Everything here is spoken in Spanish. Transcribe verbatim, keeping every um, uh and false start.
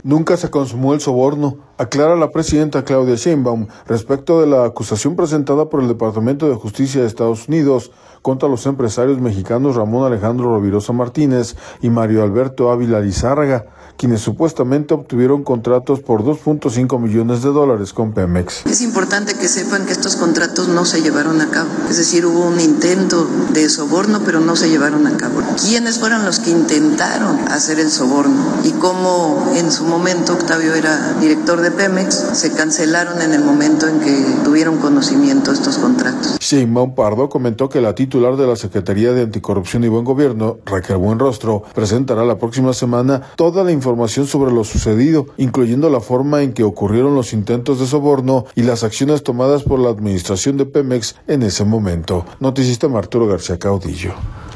Nunca se consumó el soborno, aclara la presidenta Claudia Sheinbaum respecto de la acusación presentada por el Departamento de Justicia de Estados Unidos contra los empresarios mexicanos Ramón Alejandro Rovirosa Martínez y Mario Alberto Ávila Lizárraga, quienes supuestamente obtuvieron contratos por dos punto cinco millones de dólares con Pemex. Es importante que sepan que estos contratos no se llevaron a cabo, es decir, hubo un intento de soborno, pero no se llevaron a cabo. ¿Quiénes fueron los que intentaron hacer el soborno? Y cómo en su momento Octavio era director de Pemex, se cancelaron en el momento en que tuvieron conocimiento de estos contratos. Sheinbaum Pardo comentó que la titular de la Secretaría de Anticorrupción y Buen Gobierno, Raquel Buenrostro, presentará la próxima semana toda la información sobre lo sucedido, incluyendo la forma en que ocurrieron los intentos de soborno y las acciones tomadas por la administración de Pemex en ese momento. Noticista Arturo García Caudillo.